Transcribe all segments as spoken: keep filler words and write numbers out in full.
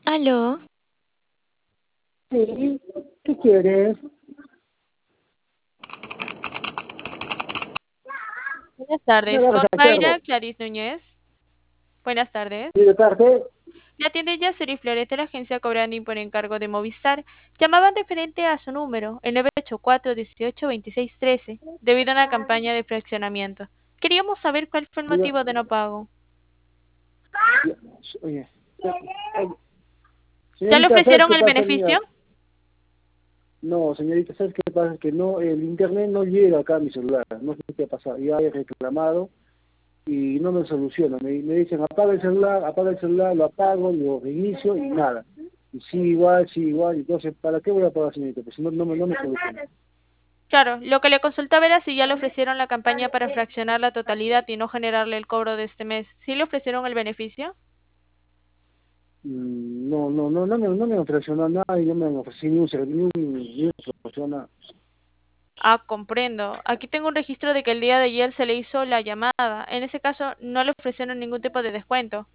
Aló, Sí, ¿qué quieres? buenas Me tardes. agarras Con al Mayra perro. Clarice Núñez. Buenas tardes. ¿Y de parte? La atiende Yaceri Flores de la agencia Cobranding por encargo de Movistar. Llamaban referente a su número, el nueve ocho cuatro, dieciocho, veintiséis, trece, debido a una campaña de fraccionamiento. Queríamos saber cuál fue el Diga, motivo de no pago. ya, oye, oye, ¿Ya le señorita, ¿sabes ofrecieron qué el pasa? beneficio? Mira, no, señorita, ¿sabes qué pasa? Que no, el internet no llega acá a mi celular. No sé qué pasa. Ya he reclamado y no me soluciona. Me, me dicen, apaga el celular, apaga el celular, lo apago, lo reinicio y nada. Y sí, igual, sí, igual. Entonces, ¿para qué voy a pagar, señorita? Pues no, no, me- no me soluciona. Claro, lo que le consultaba era si ya le ofrecieron la campaña para fraccionar la totalidad y no generarle el cobro de este mes. ¿Sí le ofrecieron el beneficio? Mm, No, no, no, no me, no me ofreció nada y no me ofreció ni un servicio, ni un, ni una solución, nada. Ah, comprendo. Aquí tengo un registro de que el día de ayer se le hizo la llamada. En ese caso, no le ofrecieron ningún tipo de descuento.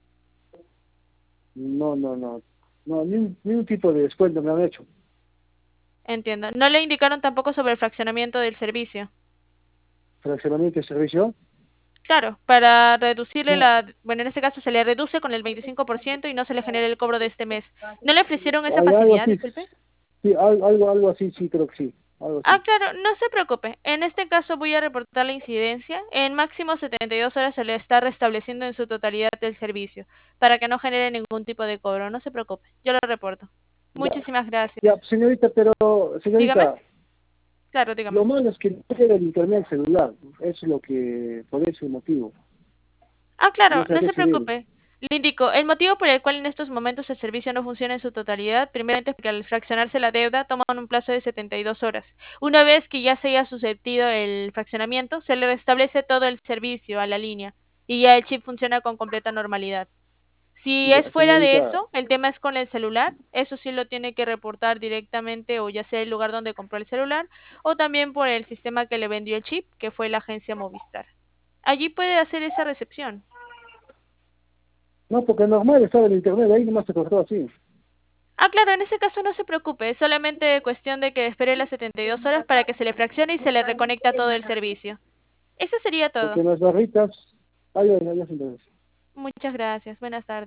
No, no, no. No, ni un, ni un tipo de descuento me han hecho. Entiendo. No le indicaron tampoco sobre el fraccionamiento del servicio. Fraccionamiento de servicio. Claro, para reducirle No, la... Bueno, en este caso se le reduce con el veinticinco por ciento y no se le genera el cobro de este mes. ¿No le ofrecieron esa hay algo facilidad, así. disculpe? Sí, al- algo, algo así, sí, creo que sí. Algo Ah, así. claro, no se preocupe. En este caso voy a reportar la incidencia. En máximo setenta y dos horas se le está restableciendo en su totalidad el servicio, para que no genere ningún tipo de cobro. No se preocupe, yo lo reporto. Ya, Muchísimas gracias. ya, señorita, pero, Dígame. señorita, Claro, lo dígame. malo es que no llega el internet al celular. Eso es lo que, por ese motivo. Ah, No claro, sé a no qué se se debe. preocupe. Le indico, el motivo por el cual en estos momentos el servicio no funciona en su totalidad, primeramente porque al fraccionarse la deuda toman un plazo de setenta y dos horas. Una vez que ya se haya susceptido el fraccionamiento, se le restablece todo el servicio a la línea y ya el chip funciona con completa normalidad. Si es Ya, fuera de señorita, eso, el tema es con el celular, eso sí lo tiene que reportar directamente o ya sea el lugar donde compró el celular o también por el sistema que le vendió el chip, que fue la agencia Movistar. Allí puede hacer esa recepción. no, porque normal estaba el internet, ahí nomás se cortó así. Ah, claro, en ese caso no se preocupe, es solamente cuestión de que espere las setenta y dos horas para que se le fraccione y se le reconecta todo el servicio. Eso sería Porque todo. en las barritas, ay, ay, ay, ya se entendió. Muchas gracias. Buenas tardes.